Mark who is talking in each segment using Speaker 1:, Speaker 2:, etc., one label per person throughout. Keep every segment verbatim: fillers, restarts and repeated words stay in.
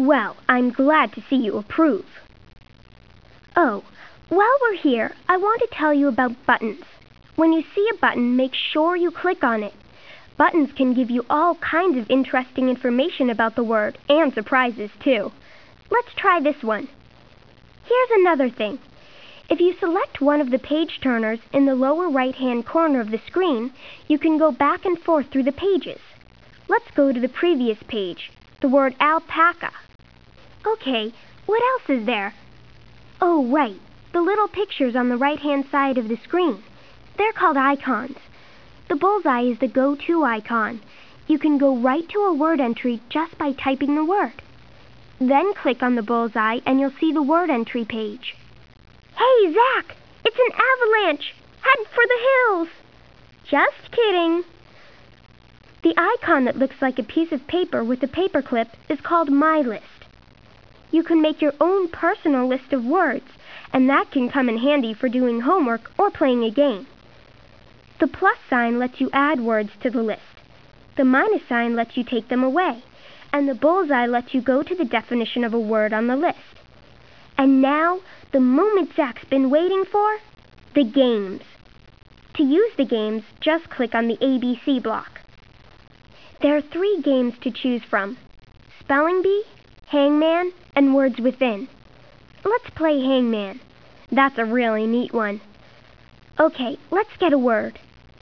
Speaker 1: Well, I'm glad to see you approve. Oh, while we're here, I want to tell you about buttons. When you see a button, make sure you click on it. Buttons can give you all kinds of interesting information about the word, and surprises too. Let's try this one. Here's another thing. If you select one of the page turners in the lower right-hand corner of the screen, you can go back and forth through the pages. Let's go to the previous page, the word alpaca. Okay, what else is there? Oh, right, the little pictures on the right-hand side of the screen. They're called icons. The bullseye is the go-to icon. You can go right to a word entry just by typing the word. Then click on the bullseye and you'll see the word entry page. Hey, Zach! It's an avalanche! Head for the hills! Just kidding. The icon that looks like a piece of paper with a paperclip is called My List. You can make your own personal list of words, and that can come in handy for doing homework or playing a game. The plus sign lets you add words to the list. The minus sign lets you take them away, and the bullseye lets you go to the definition of a word on the list. And now, the moment Zach's been waiting for, the games. To use the games, just click on the A B C block. There are three games to choose from: Spelling Bee, Hangman, and Words Within. Let's play Hangman. That's a really neat one. Okay, let's get a word.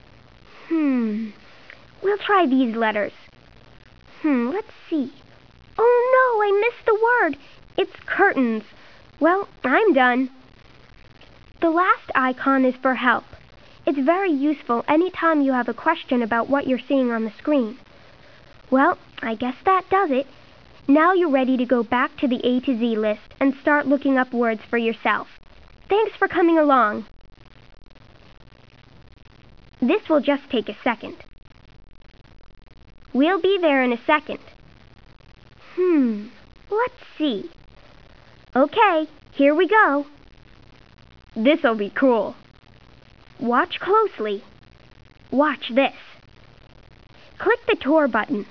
Speaker 1: Hmm, we'll try these letters. Hmm, let's see. Oh no, I missed the word. It's curtains. Well, I'm done. The last icon is for help. It's very useful anytime you have a question about what you're seeing on the screen. Well, I guess that does it. Now you're ready to go back to the A to Z list and start looking up words for yourself. Thanks for coming along. This will just take a second. We'll be there in a second. Hmm, let's see. Okay, here we go. This'll be cool. Watch closely. Watch this. Click the tour button.